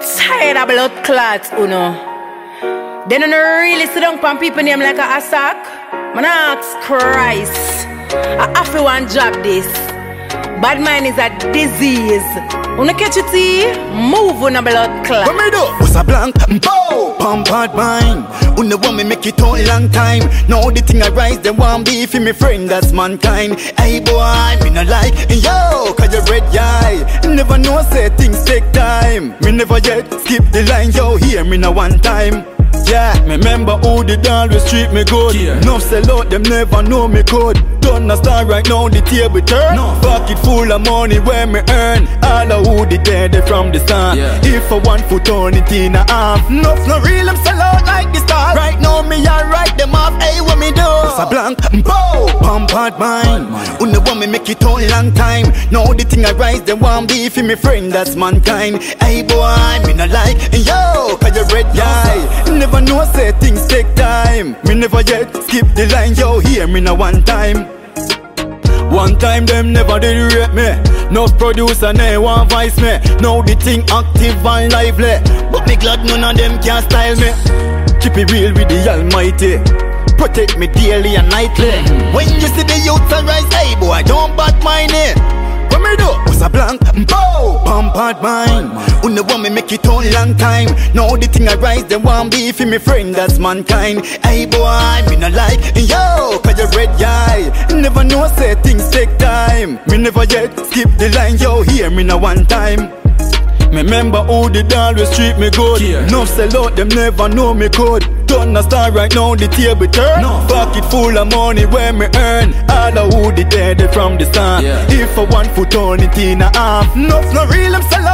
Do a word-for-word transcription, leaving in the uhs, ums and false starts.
tired of blood clots, uno. They don't really sit down on people name like a Asak. Man ask Christ, I have to one job this. Bad mind is a disease. Wanna catch it see? Move on a blood clot. What me do? What's a blank? Bow! Pump hard mind. Wanna want me make it all long time. Now the thing I rise, they want beef in me friend, that's mankind. Hey boy, me no like, yo, cause you red eye. Never know say things take time. Me never yet skip the line, yo, hear me no one time. Yeah, me remember who did always treat me good. Yeah. No sell out, them never know me code. Don't understand right now the table turn. No. Pocket full of money where me earn. All of who did dead from the start. Yeah. If I want foot on it in a half. No, no real, I'm sell out like the stars. Right now me I write them off, hey what me do? It's a blank, bow, pump hard mind. Who the want me make it all long time. Now the thing I rise, they want beef in me friend, that's mankind. Hey boy, me no like, yo, cause you red guy. Never know say things take time. Me never yet skip the line, yo, hear me no one time. One time them never did rate me. No producer they want vice me. Now the thing active and lively. But me glad none of them can style me. Keep it real with the Almighty. Protect me daily and nightly. When you see the youth rise, hey boy, don't bad mind it. What me do? What's a blank? Bow! Pump hard mind. Who the want me make it all long time. Now the thing I rise, they want beef in me friend, that's mankind. Hey boy, me no like, yo, cause you red guy. Never know say things take time. Me never yet skip the line, yo, hear me no one time. Me remember who did always treat me good. Yeah. No sell out, them never know me code. Don't understand right now the table turn. No. Pocket full of money where me earn. All of who did dead from the start. Yeah. If I want foot on it in a half. No, no real, I'm sell out.